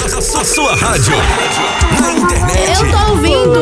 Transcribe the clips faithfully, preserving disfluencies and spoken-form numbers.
A sua, sua rádio. Na internet. Eu tô ouvindo.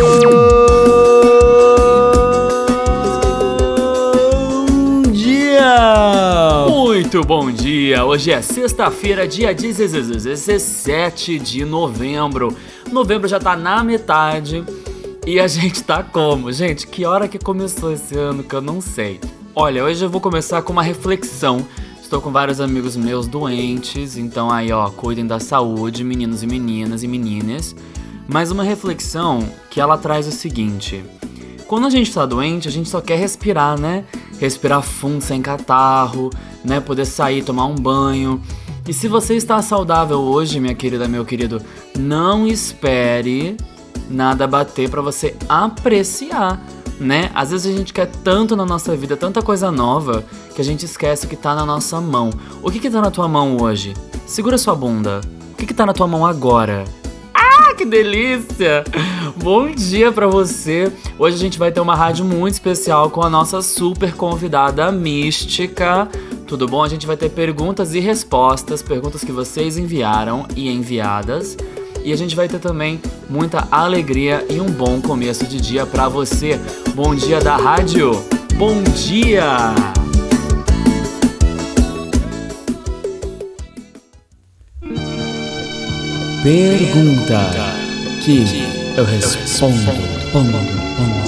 Bom dia. Muito bom dia. Hoje é sexta-feira, dia dezessete de novembro. Novembro já tá na metade. E a gente tá como? Gente, que hora que começou esse ano que eu não sei. Olha, hoje eu vou começar com uma reflexão. Estou com vários amigos meus doentes, então aí ó, cuidem da saúde, meninos e meninas e meninas. Mas uma reflexão que ela traz o seguinte: quando a gente tá doente, a gente só quer respirar, né? Respirar fundo, sem catarro, né? Poder sair, tomar um banho. E se você está saudável hoje, minha querida, meu querido, não espere nada bater pra você apreciar, né? Às vezes a gente quer tanto na nossa vida, tanta coisa nova, que a gente esquece o que tá na nossa mão. O que que tá na tua mão hoje? Segura sua bunda. O que que tá na tua mão agora? Ah, que delícia! Bom dia pra você. Hoje a gente vai ter uma rádio muito especial com a nossa super convidada mística. Tudo bom? A gente vai ter perguntas e respostas, perguntas que vocês enviaram e enviadas. E a gente vai ter também muita alegria e um bom começo de dia pra você. Bom dia da rádio. Bom dia! Pergunta que eu respondo. Pom, pom.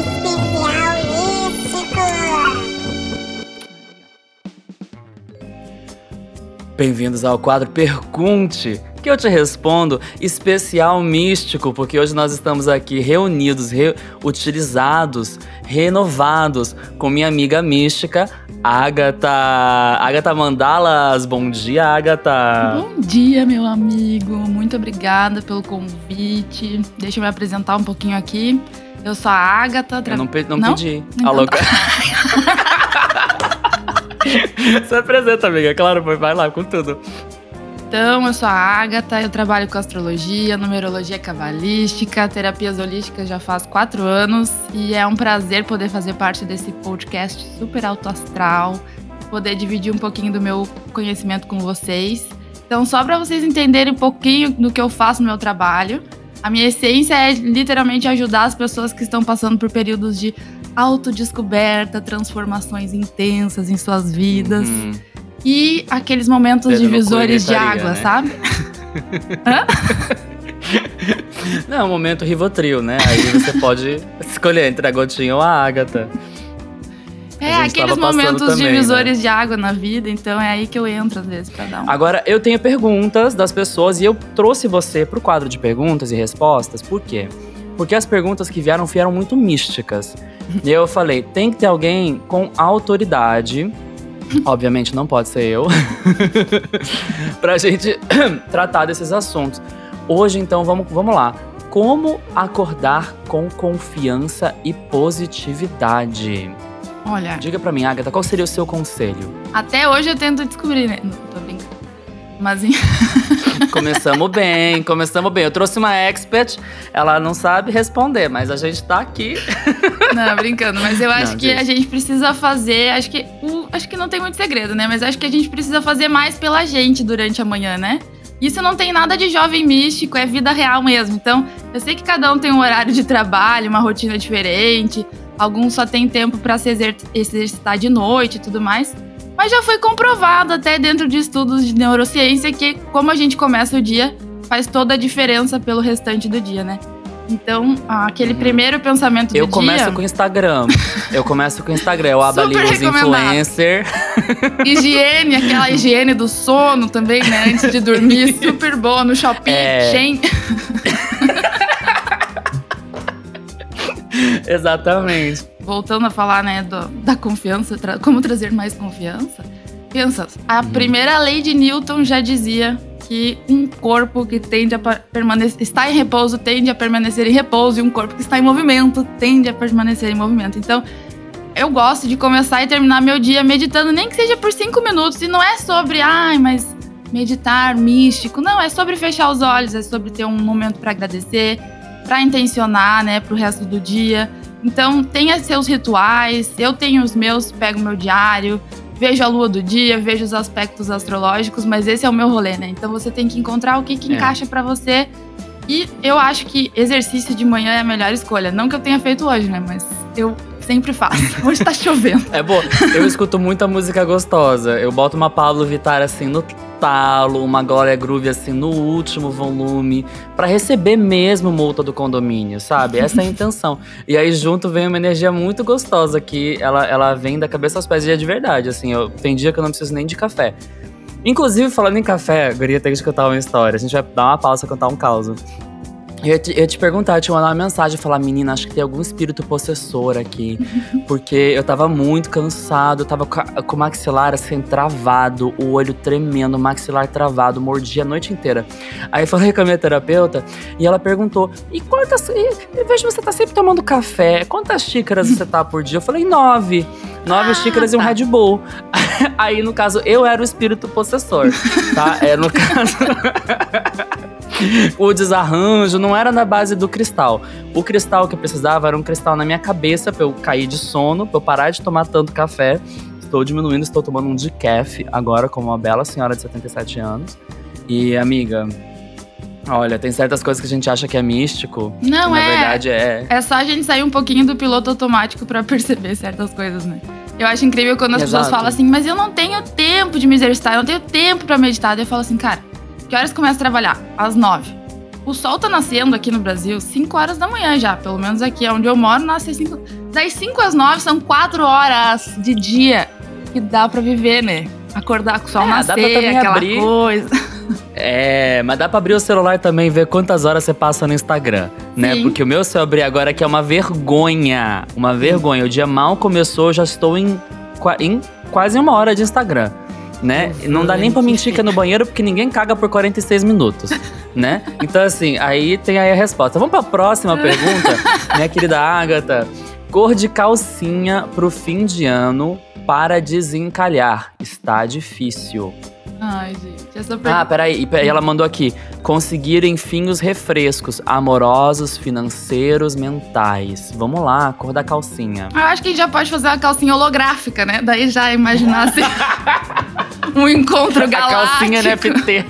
Bem-vindos ao quadro Pergunte, que eu te respondo, especial místico, porque hoje nós estamos aqui reunidos, reutilizados, renovados com minha amiga mística, Agatha. Agatha Mandalas, bom dia, Agatha. Bom dia, meu amigo, muito obrigada pelo convite. Deixa eu me apresentar um pouquinho aqui. Eu sou a Agatha. Tra... Eu não, pe- não, não pedi. Então Alô, tá. Se apresenta, amiga, claro, vai lá com tudo. Então, eu sou a Agatha, eu trabalho com astrologia, numerologia cabalística, terapias holísticas já faz quatro anos e é um prazer poder fazer parte desse podcast super alto astral, poder dividir um pouquinho do meu conhecimento com vocês. Então, só para vocês entenderem um pouquinho do que eu faço no meu trabalho, a minha essência é literalmente ajudar as pessoas que estão passando por períodos de autodescoberta, transformações intensas em suas vidas. Uhum. E aqueles momentos Pedro divisores de água, né? sabe? Hã? Não, é um momento Rivotril, né? Aí você pode escolher entre a Gotinha ou a Agatha. É, A gente aqueles tava passando momentos também, divisores, né, de água na vida, então é aí que eu entro às vezes pra dar um... Agora, eu tenho perguntas das pessoas e eu trouxe você pro quadro de perguntas e respostas. Por quê? Porque as perguntas que vieram vieram muito místicas. E eu falei, tem que ter alguém com autoridade, obviamente não pode ser eu, pra gente tratar desses assuntos. Hoje, então, vamos, vamos lá. Como acordar com confiança e positividade? Olha, Diga pra mim, Agatha, qual seria o seu conselho? até hoje eu tento descobrir, né? Não, tô brincando. Mas... Começamos bem, começamos bem. Eu trouxe uma expert, ela não sabe responder, mas a gente tá aqui. Não, brincando. Mas eu acho Não, que diz. a gente precisa fazer... Acho que, uh, acho que não tem muito segredo, né? Mas acho que a gente precisa fazer mais pela gente durante a manhã, né? Isso não tem nada de jovem místico, é vida real mesmo. Então, eu sei que cada um tem um horário de trabalho, uma rotina diferente. Alguns só tem tempo pra se exer- exercitar de noite e tudo mais. Mas já foi comprovado até dentro de estudos de neurociência que como a gente começa o dia faz toda a diferença pelo restante do dia, né? Então, aquele Uhum. primeiro pensamento do Eu dia... começo com o Instagram. Eu começo com o Instagram. Eu abro ali Super os recomendado. influencers. Higiene, aquela higiene do sono também, né? Antes de dormir, super boa no shopping. É. Shein. Exatamente. Voltando a falar, né, do, da confiança, tra- como trazer mais confiança. Pensa, a Uhum. primeira lei de Newton já dizia que um corpo que tende a pa- permanecer, está em repouso tende a permanecer em repouso e um corpo que está em movimento tende a permanecer em movimento. Então, eu gosto de começar e terminar meu dia meditando, nem que seja por cinco minutos. E não é sobre, ai, mas meditar, místico. Não, é sobre fechar os olhos, é sobre ter um momento para agradecer, para intencionar, né, pro resto do dia. Então, tenha seus rituais, eu tenho os meus, pego meu diário, vejo a lua do dia, vejo os aspectos astrológicos, mas esse é o meu rolê, né? Então você tem que encontrar o que, que É. encaixa pra você. E eu acho que exercício de manhã é a melhor escolha. Não que eu tenha feito hoje, né? Mas eu sempre faço. Hoje tá chovendo. É bom, eu escuto muita música gostosa. Eu boto uma Pablo Vittar assim no talo, uma Glória Groove assim no último volume, pra receber mesmo multa do condomínio, sabe? Essa é a intenção. E aí junto vem uma energia muito gostosa que ela, ela vem da cabeça aos pés e é de verdade, assim. Eu, tem dia que eu não preciso nem de café. Inclusive, falando em café, Guria, tem que contar uma história. A gente vai dar uma pausa e contar um caos. Eu ia te, eu ia te perguntar, eu te mandar uma mensagem e falar: menina, acho que tem algum espírito possessor aqui. Porque eu tava muito cansado, eu tava com, a, com o maxilar assim, travado, o olho tremendo, o maxilar travado, mordi a noite inteira. Aí eu falei com a minha terapeuta e ela perguntou: e quantas. E, eu vejo que você tá sempre tomando café, quantas xícaras você tá por dia? Eu falei: nove. Nove Ah, xícaras e um tá. Red Bull. Aí, no caso, eu era o espírito possessor, tá? É, no caso. O desarranjo não era na base do cristal. O cristal que eu precisava era um cristal na minha cabeça pra eu cair de sono, pra eu parar de tomar tanto café. Estou diminuindo, estou tomando um decaf agora, como uma bela senhora de setenta e sete anos. E, amiga, olha, tem certas coisas que a gente acha que é místico. Não, que, é. Na verdade, é. É só a gente sair um pouquinho do piloto automático pra perceber certas coisas, né? Eu acho incrível quando as Exato. pessoas falam assim: mas eu não tenho tempo de me exercitar, eu não tenho tempo pra meditar. Daí eu falo assim: cara, que horas começa a trabalhar? Às nove. O sol tá nascendo aqui no Brasil cinco horas da manhã já. Pelo menos aqui onde eu moro, nasce às cinco. Das cinco às nove são quatro horas de dia que dá pra viver, né? Acordar com o sol É, dá pra nascer, também aquela abrir. coisa. É, mas dá pra abrir o celular também e ver quantas horas você passa no Instagram, né? Sim. Porque o meu, se eu abrir agora, aqui é uma vergonha. Uma vergonha. O dia mal começou, eu já estou em, qua- em quase uma hora de Instagram, né? Uhum, Não dá nem pra que mentir que é no banheiro, porque ninguém caga por quarenta e seis minutos, né? Então, assim, aí tem aí a resposta. Vamos pra próxima pergunta, minha querida Ágata. Cor de calcinha pro fim de ano para desencalhar. Está difícil. Ai, gente, essa Ah, pergunta. peraí, e pe- ela mandou aqui: conseguir enfim os refrescos amorosos, financeiros, mentais. Vamos lá, cor da calcinha. Eu acho que a gente já pode fazer uma calcinha holográfica, né? Daí já imaginar assim, um encontro A galáctico. calcinha N F T.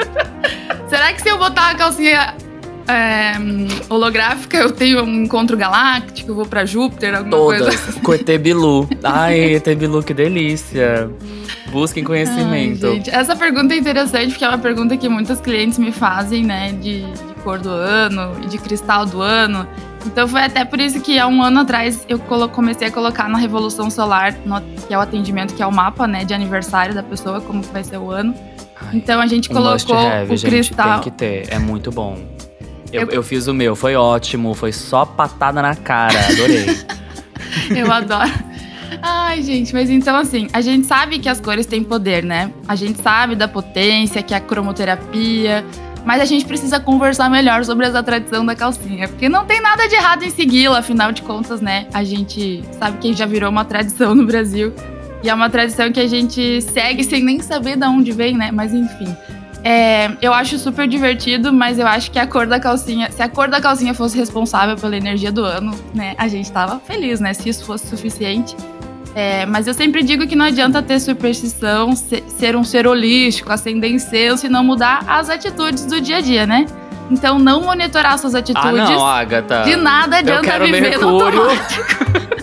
Será que se eu botar uma calcinha é, holográfica, eu tenho um encontro galáctico, eu vou pra Júpiter, alguma coisa? Todas, com E T Bilu. Ai, E T Bilu, que delícia. Busquem conhecimento. Ai, gente, essa pergunta é interessante porque é uma pergunta que muitos clientes me fazem, né? De, de cor do ano e de cristal do ano. Então foi até por isso que há um ano atrás eu colo- comecei a colocar na Revolução Solar, no- que é o atendimento, que é o mapa, né? De aniversário da pessoa, como que vai ser o ano. Então a gente Um colocou must-have, o gente, cristal. tem que ter, é muito bom. Eu, Eu- eu fiz o meu, foi ótimo, foi só patada na cara, adorei. Eu adoro. Ai, gente, mas então assim, a gente sabe que as cores têm poder, né? A gente sabe da potência, que é a cromoterapia, mas a gente precisa conversar melhor sobre essa tradição da calcinha, porque não tem nada de errado em segui-la, afinal de contas, né? A gente sabe que já virou uma tradição no Brasil, e é uma tradição que a gente segue sem nem saber de onde vem, né? Mas enfim. É, eu acho super divertido, mas eu acho que a cor da calcinha, se a cor da calcinha fosse responsável pela energia do ano, né, a gente tava feliz, né, se isso fosse suficiente. É, mas eu sempre digo que não adianta ter superstição, se- ser um ser holístico, acender incenso e não mudar as atitudes do dia a dia, né? Então não monitorar suas Ah, atitudes, não, Agatha. de nada Eu adianta quero viver no Mercúrio. automático.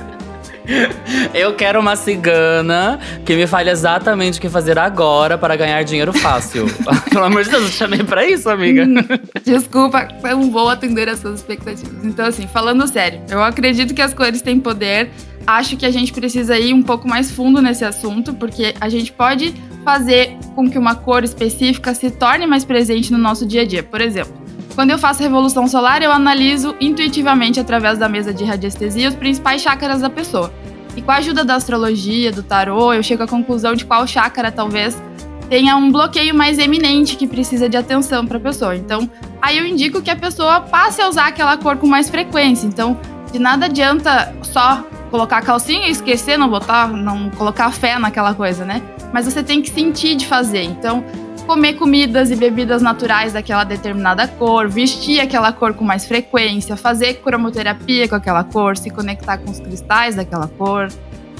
Eu quero uma cigana que me fale exatamente o que fazer agora para ganhar dinheiro fácil. Pelo amor de Deus, eu te chamei pra isso, amiga. Hum, Desculpa, eu não vou atender as suas expectativas. Então, assim, falando sério, eu acredito que as cores têm poder. Acho que a gente precisa ir um pouco mais fundo nesse assunto, porque a gente pode fazer com que uma cor específica se torne mais presente no nosso dia a dia. Por exemplo, quando eu faço a Revolução Solar, eu analiso intuitivamente, através da mesa de radiestesia, os principais chakras da pessoa. E com a ajuda da astrologia, do tarô, eu chego à conclusão de qual chakra talvez tenha um bloqueio mais eminente que precisa de atenção para a pessoa. Então, aí eu indico que a pessoa passe a usar aquela cor com mais frequência. Então, de nada adianta só colocar a calcinha e esquecer, não botar, não colocar fé naquela coisa, né? Mas você tem que sentir de fazer. Então, comer comidas e bebidas naturais daquela determinada cor, vestir aquela cor com mais frequência, fazer cromoterapia com aquela cor, se conectar com os cristais daquela cor.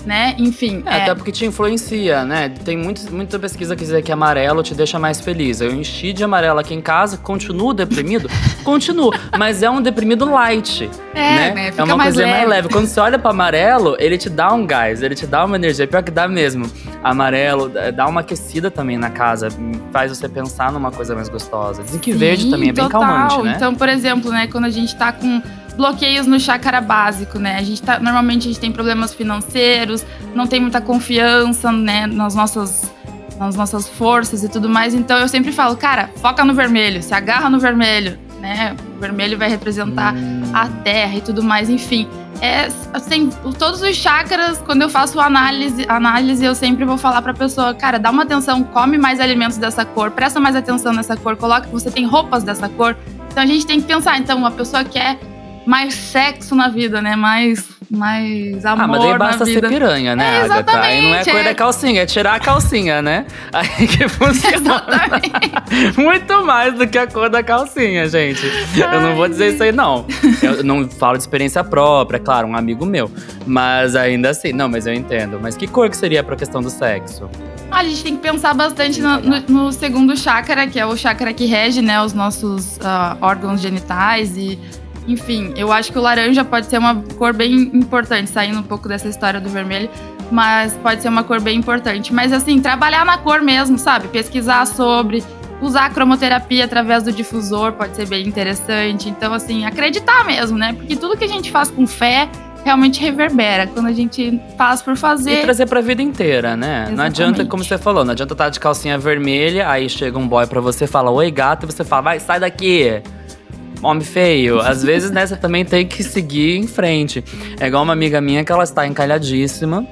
né? Enfim. É, é... até porque te influencia, né? Tem muito, muita pesquisa que diz que amarelo te deixa mais feliz. Eu enchi de amarelo aqui em casa, continuo deprimido? Continuo. Mas é um deprimido light, é, né? né? Fica É uma mais coisa leve. mais leve. Quando você olha pro amarelo, ele te dá um gás, ele te dá uma energia. Pior que dá mesmo. Amarelo dá uma aquecida também na casa, faz você pensar numa coisa mais gostosa. Dizem que Sim, verde também é bem total. calmante, né? Então, por exemplo, né, quando a gente tá com bloqueios no chakra básico, né? A gente tá, normalmente a gente tem problemas financeiros, não tem muita confiança, né, nas nossas, nas nossas forças e tudo mais. Então eu sempre falo, cara, foca no vermelho, se agarra no vermelho, né? O vermelho vai representar hum. a terra e tudo mais, enfim. É, assim, todos os chakras, quando eu faço análise, análise, eu sempre vou falar pra pessoa, cara, dá uma atenção, come mais alimentos dessa cor, presta mais atenção nessa cor, coloca que você tem roupas dessa cor. Então a gente tem que pensar, então, uma pessoa quer mais sexo na vida, né? Mais, mais amor Ah, mas daí basta na vida. ser piranha, né, É, Agatha? Aí não é cor é. da calcinha, é tirar a calcinha, né? Aí que funciona. Exatamente. Muito mais do que a cor da calcinha, gente. Ai, eu não vou dizer isso aí, não. Eu não falo de experiência própria, claro, um amigo meu. Mas ainda assim, não, mas eu entendo. Mas que cor que seria pra questão do sexo? A gente tem que pensar bastante no, no, no segundo chakra, que é o chakra que rege, né, os nossos uh, órgãos genitais e… Enfim, eu acho que o laranja pode ser uma cor bem importante, saindo um pouco dessa história do vermelho, mas pode ser uma cor bem importante. Mas assim, trabalhar na cor mesmo, sabe? Pesquisar sobre, usar a cromoterapia através do difusor pode ser bem interessante. Então, assim, acreditar mesmo, né? Porque tudo que a gente faz com fé realmente reverbera. Quando a gente faz por fazer… E trazer pra vida inteira, né? Exatamente. Não adianta, como você falou, não adianta estar de calcinha vermelha, aí chega um boy pra você e fala, oi gato, e você fala, vai, sai daqui! Homem feio. Às vezes, né, você também tem que seguir em frente. É igual uma amiga minha que ela está encalhadíssima.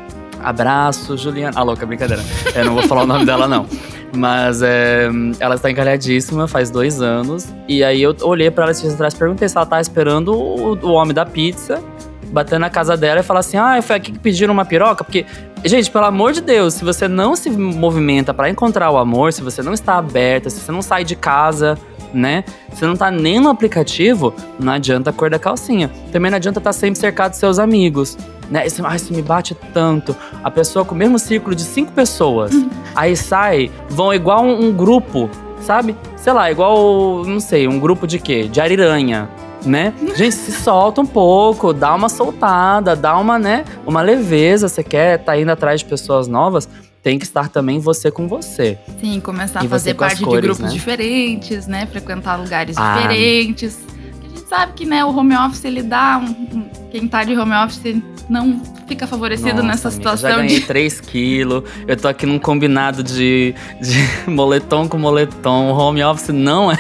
Abraço, Juliana. Ah, louca, brincadeira. Eu não vou falar o nome dela, não. Mas é, ela está encalhadíssima faz dois anos. E aí eu olhei pra ela esses dias atrás e perguntei se ela tá esperando o, o homem da pizza bater na casa dela e falar assim, ah, foi aqui que pediram uma piroca? Porque, gente, pelo amor de Deus, se você não se movimenta pra encontrar o amor, se você não está aberta, se você não sai de casa… né? Você não tá nem no aplicativo, não adianta a cor da calcinha. Também não adianta estar sempre cercado de seus amigos, né? Isso, ah, isso me bate tanto. A pessoa com o mesmo círculo de cinco pessoas, aí sai, vão igual um, um grupo, sabe? Sei lá, igual, não sei, um grupo de quê? De ariranha, né? Gente, se solta um pouco, dá uma soltada, dá uma, né? Uma leveza. Você quer tá indo atrás de pessoas novas? Tem que estar também você com você. Sim, começar E a fazer você com as parte cores, de grupos né? diferentes, né? Frequentar lugares Ah. diferentes. A gente sabe que, né, o home office, ele dá… Um, um, quem tá de home office não fica favorecido Nossa, nessa amiga, situação já ganhei de… três quilos. Eu tô aqui num combinado de, de moletom com moletom. O home office não é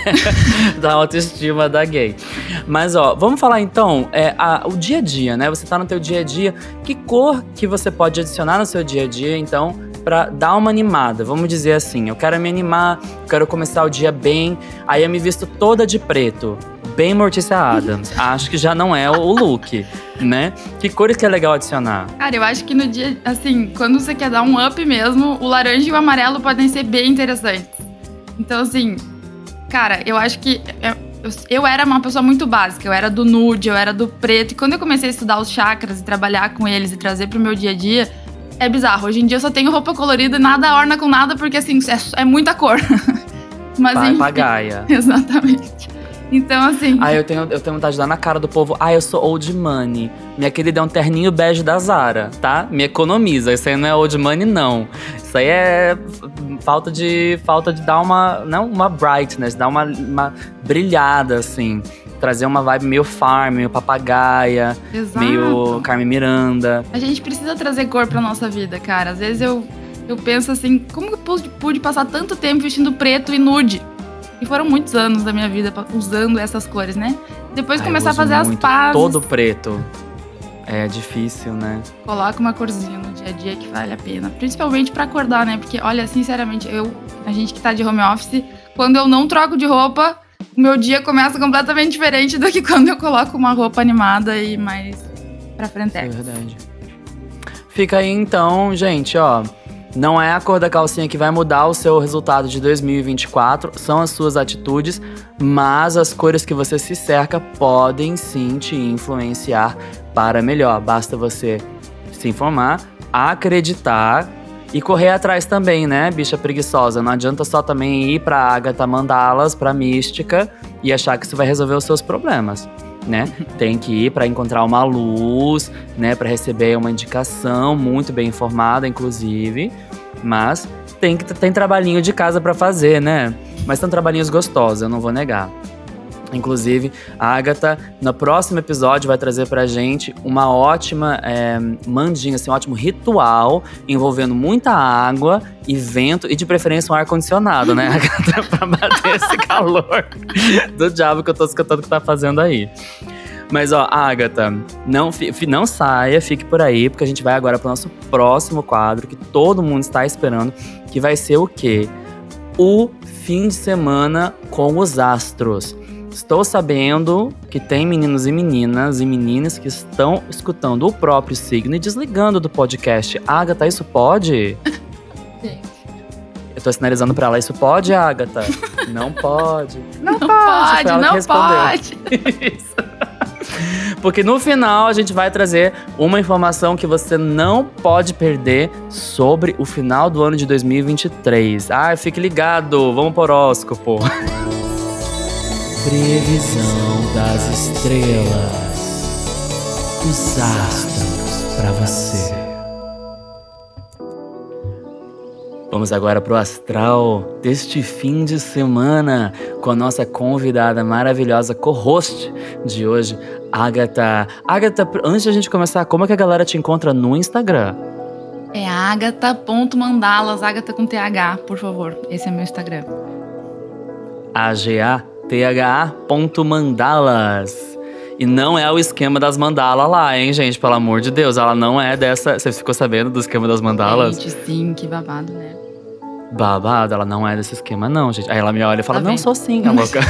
da autoestima da gay. Mas, ó, vamos falar então, é, a, o dia a dia, né? Você tá no teu dia a dia. Que cor que você pode adicionar no seu dia a dia, então… pra dar uma animada, vamos dizer assim, eu quero me animar, eu quero começar o dia bem, aí eu me visto toda de preto, bem Mortícia Adams, acho que já não é o look, né? Que cores que é legal adicionar? Cara, eu acho que no dia, assim, quando você quer dar um up mesmo, o laranja e o amarelo podem ser bem interessantes. Então, assim, cara, eu acho que… Eu, eu era uma pessoa muito básica, eu era do nude, eu era do preto, e quando eu comecei a estudar os chakras e trabalhar com eles e trazer pro meu dia a dia… É bizarro, hoje em dia eu só tenho roupa colorida e nada orna com nada, porque assim, é, é muita cor. Mas Vai enfim, pra Gaia. Exatamente. Então assim… Ah, eu tenho, eu tenho vontade de dar na cara do povo, ah, eu sou old money. Minha querida é um terninho bege da Zara, tá? Me economiza, isso aí não é old money, não. Isso aí é falta de, falta de dar uma, não, uma brightness, dar uma, uma brilhada, assim. Trazer uma vibe meio farm, meio papagaia, Exato. meio Carmen Miranda. A gente precisa trazer cor pra nossa vida, cara. Às vezes eu, eu penso assim, como eu pude, pude passar tanto tempo vestindo preto e nude? E foram muitos anos da minha vida usando essas cores, né? Depois Ai, começar a eu fazer uso as muito, pazes. todo preto. É difícil, né? Coloca uma corzinha no dia a dia que vale a pena. Principalmente pra acordar, né? Porque, olha, sinceramente, eu, a gente que tá de home office, quando eu não troco de roupa, o meu dia começa completamente diferente do que quando eu coloco uma roupa animada e mais pra frente. É verdade. Fica aí então, gente, ó. Não é a cor da calcinha que vai mudar o seu resultado de dois mil e vinte e quatro, são as suas atitudes, mas as cores que você se cerca podem sim te influenciar para melhor. Basta você se informar, acreditar e correr atrás também, né, bicha preguiçosa? Não adianta só também ir pra Agatha Mandalas, pra mística, e achar que isso vai resolver os seus problemas, né? Tem que ir pra encontrar uma luz, né, pra receber uma indicação muito bem informada, inclusive. Mas tem, que, tem trabalhinho de casa pra fazer, né? Mas são trabalhinhos gostosos, eu não vou negar. Inclusive, a Agatha, no próximo episódio, vai trazer pra gente uma ótima é, mandinga, assim, um ótimo ritual envolvendo muita água e vento e, de preferência, um ar-condicionado, né, Agatha? Pra bater esse calor do diabo que eu tô escutando que tá fazendo aí. Mas, ó, Agatha, não, não saia, fique por aí, porque a gente vai agora pro nosso próximo quadro, que todo mundo está esperando, que vai ser o quê? O fim de semana com os astros. Estou sabendo que tem meninos e meninas e meninas que estão escutando o próprio signo e desligando do podcast. Agatha, isso pode? Sim. Eu tô sinalizando pra ela, isso pode, Agatha? Não pode. Não, não pode, Foi ela não que respondeu. pode. Isso. Porque no final a gente vai trazer uma informação que você não pode perder sobre o final do ano de dois mil e vinte e três. Ah, fique ligado, vamos pro horóscopo. Previsão das estrelas. Os astros pra você. Vamos agora pro astral deste fim de semana com a nossa convidada maravilhosa co-host de hoje, Agatha. Agatha, antes de a gente começar, como é que a galera te encontra no Instagram? É agatha ponto mandalas, Agatha com T H, por favor. Esse é meu Instagram. A G A T H A ponto mandalas. E não é o esquema das mandalas lá, hein, gente? Pelo amor de Deus, ela não é dessa... Você ficou sabendo do esquema das mandalas? Gente, sim, que babado, né? Babado, ela não é desse esquema, não, gente. Aí ela me olha e fala, Tá não, vendo? sou sim, a louca.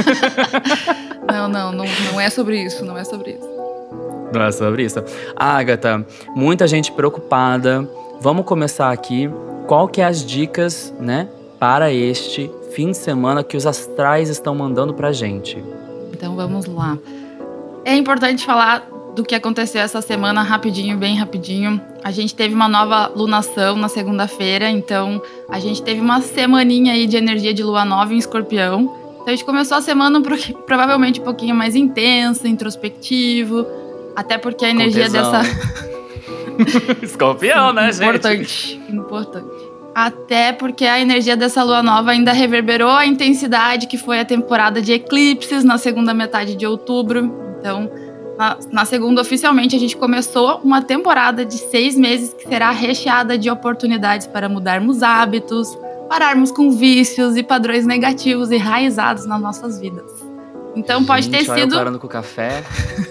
Não, não, não, não é sobre isso, não é sobre isso. Não é sobre isso. Agatha, muita gente preocupada. Vamos começar aqui. Qual que é as dicas, né, para este fim de semana que os astrais estão mandando pra gente? Então vamos lá. É importante falar do que aconteceu essa semana rapidinho, bem rapidinho. A gente teve uma nova lunação na segunda-feira, então a gente teve uma semaninha aí de energia de lua nova em Escorpião. Então a gente começou a semana um, provavelmente um pouquinho mais intenso, introspectivo, até porque a energia dessa... Escorpião, né, gente? Importante, importante. Até porque a energia dessa lua nova ainda reverberou a intensidade que foi a temporada de eclipses na segunda metade de outubro. Então, na, na segunda, oficialmente, a gente começou uma temporada de seis meses que será recheada de oportunidades para mudarmos hábitos, pararmos com vícios e padrões negativos enraizados nas nossas vidas. Então, gente, pode ter olha sido... eu parando com o café.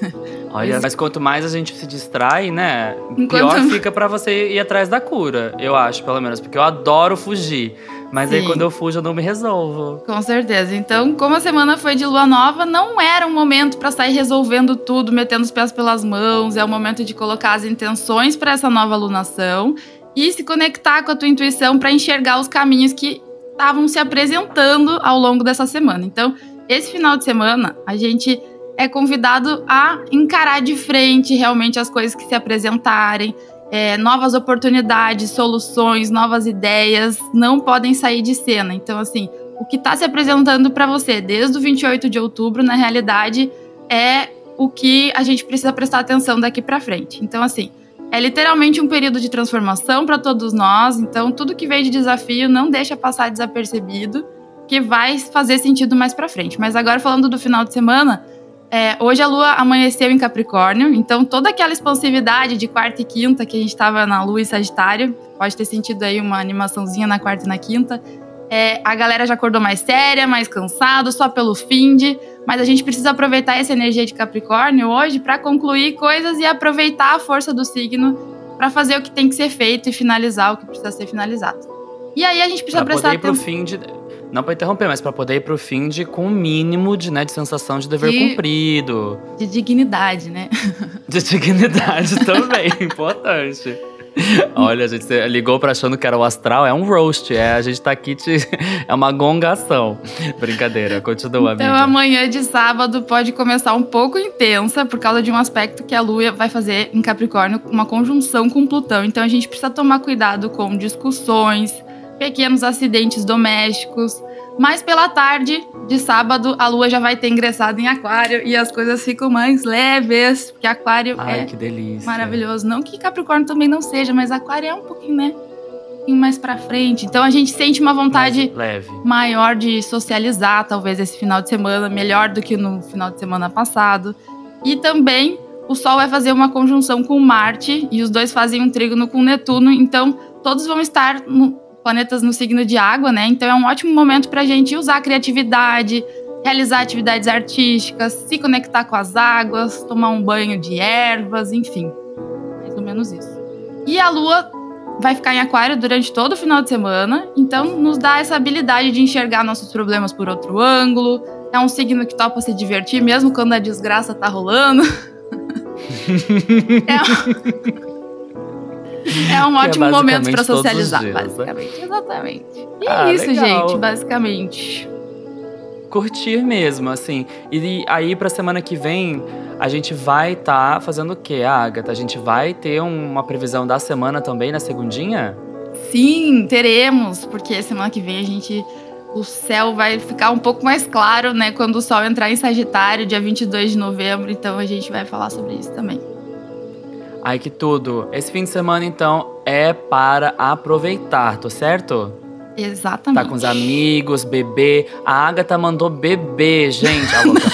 Olha, mas quanto mais a gente se distrai, né, Enquanto... pior fica pra você ir atrás da cura, eu acho, pelo menos. Porque eu adoro fugir, mas Sim. aí quando eu fujo eu não me resolvo. Com certeza. Então, como a semana foi de lua nova, não era um momento pra sair resolvendo tudo, metendo os pés pelas mãos. É o momento de colocar as intenções pra essa nova lunação e se conectar com a tua intuição pra enxergar os caminhos que estavam se apresentando ao longo dessa semana. Então, esse final de semana, a gente é convidado a encarar de frente realmente as coisas que se apresentarem. É, novas oportunidades, soluções, novas ideias não podem sair de cena. Então, assim, o que está se apresentando para você desde o vinte e oito de outubro, na realidade, é o que a gente precisa prestar atenção daqui para frente. Então, assim, é literalmente um período de transformação para todos nós. Então, tudo que veio de desafio não deixa passar desapercebido, que vai fazer sentido mais para frente. Mas agora, falando do final de semana... É, hoje a lua amanheceu em Capricórnio, então toda aquela expansividade de quarta e quinta que a gente estava na lua em Sagitário, pode ter sentido aí uma animaçãozinha na quarta e na quinta. É, a galera já acordou mais séria, mais cansado, só pelo finde, mas a gente precisa aproveitar essa energia de Capricórnio hoje para concluir coisas e aproveitar a força do signo para fazer o que tem que ser feito e finalizar o que precisa ser finalizado. E aí a gente precisa pra prestar poder ir pro fim de... Não pra interromper, mas pra poder ir pro fim de com o um mínimo de, né, de sensação de dever de, cumprido. De dignidade, né? De dignidade também, importante. Olha, a gente ligou pra achando que era o astral, é um roast, é, a gente tá aqui, te, é uma gongação. Brincadeira, continua, amiga. Então amanhã de sábado pode começar um pouco intensa, por causa de um aspecto que a Lua vai fazer em Capricórnio, uma conjunção com Plutão. Então a gente precisa tomar cuidado com discussões, pequenos acidentes domésticos. Mas pela tarde de sábado, a Lua já vai ter ingressado em Aquário e as coisas ficam mais leves, porque Aquário Ai, é que delícia. maravilhoso. Não que Capricórnio também não seja, mas Aquário é um pouquinho, né? Um pouquinho mais pra frente. Então a gente sente uma vontade leve. maior de socializar, talvez, esse final de semana, melhor do que no final de semana passado. E também o Sol vai fazer uma conjunção com Marte e os dois fazem um trígono com Netuno, então todos vão estar no planetas no signo de água, né? Então é um ótimo momento pra gente usar a criatividade, realizar atividades artísticas, se conectar com as águas, tomar um banho de ervas, enfim. Mais ou menos isso. E a Lua vai ficar em Aquário durante todo o final de semana, então nos dá essa habilidade de enxergar nossos problemas por outro ângulo. É um signo que topa se divertir, mesmo quando a desgraça tá rolando. é um... É um ótimo é momento pra socializar, dias, basicamente. Né? Exatamente. E ah, é isso, legal. gente, basicamente. Curtir mesmo, assim. E aí, pra semana que vem, a gente vai estar tá fazendo o quê, Agatha? A gente vai ter uma previsão da semana também, na segundinha? Sim, teremos. Porque semana que vem a gente... O céu vai ficar um pouco mais claro, né? Quando o Sol entrar em Sagitário, dia vinte e dois de novembro. Então, a gente vai falar sobre isso também. Ai, que tudo. Esse fim de semana, então, é para aproveitar, tô certo? Exatamente. Tá com os amigos, beber. A Agatha mandou beber, gente. A louca.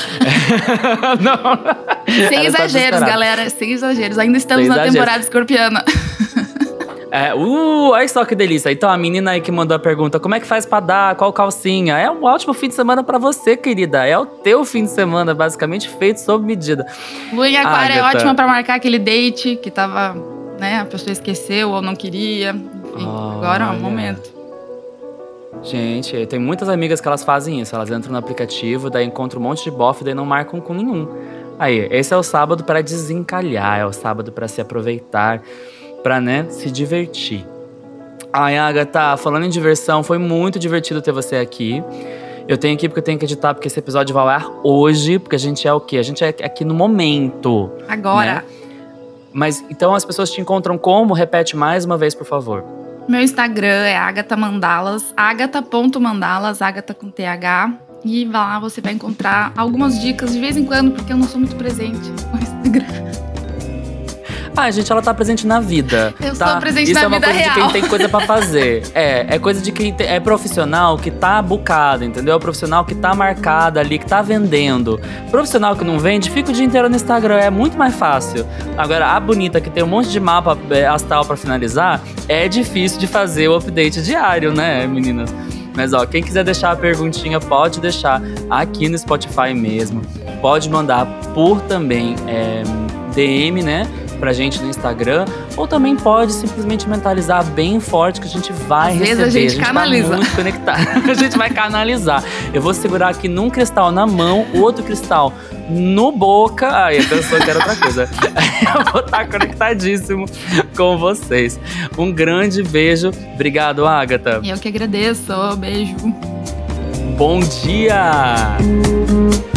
Não. Sem exageros, galera. Sem exageros. Ainda estamos Sem na exageros. temporada escorpiana. É, uh, olha só que delícia. Então, a menina aí que mandou a pergunta, como é que faz pra dar, qual calcinha? É um ótimo fim de semana pra você, querida. É o teu fim de semana, basicamente, feito sob medida. Lua em Aquário é ótima pra marcar aquele date que tava, né, a pessoa esqueceu ou não queria. Enfim, oh, agora é o momento. Gente, tem muitas amigas que elas fazem isso. Elas entram no aplicativo, daí encontram um monte de bofe e daí não marcam com nenhum. Aí, esse é o sábado pra desencalhar, é o sábado pra se aproveitar. Pra, né, se divertir. Ai, Agatha, falando em diversão, foi muito divertido ter você aqui. Eu tenho aqui porque eu tenho que editar, porque esse episódio vai ao ar hoje, porque a gente é o quê? A gente é aqui no momento. Agora. Né? Mas, então, as pessoas te encontram como? Repete mais uma vez, por favor. Meu Instagram é Agatha Mandalas, agatha ponto mandalas, Agatha com T H. E lá você vai encontrar algumas dicas de vez em quando, porque eu não sou muito presente no Instagram. Ah, gente, ela tá presente na vida. Eu tá? sou presente Isso na é uma vida coisa real. de quem tem coisa pra fazer. É, é coisa de quem é profissional que tá bucado, entendeu? É profissional que tá marcado ali, que tá vendendo. Profissional que não vende, fica o dia inteiro no Instagram, é muito mais fácil. Agora, a bonita que tem um monte de mapa astral pra finalizar, é difícil de fazer o update diário, né, meninas? Mas, ó, quem quiser deixar a perguntinha, pode deixar aqui no Spotify mesmo. Pode mandar por também é, D M, né? Pra gente no Instagram, ou também pode simplesmente mentalizar bem forte que a gente vai Às receber. Vezes a gente, a gente canaliza. Vai muito conectado. A gente vai canalizar. Eu vou segurar aqui num cristal na mão, o outro cristal no boca. Ai, eu pensou que era outra coisa. Eu vou estar conectadíssimo com vocês. Um grande beijo. Obrigado, Agatha. Eu que agradeço. Beijo. Bom dia!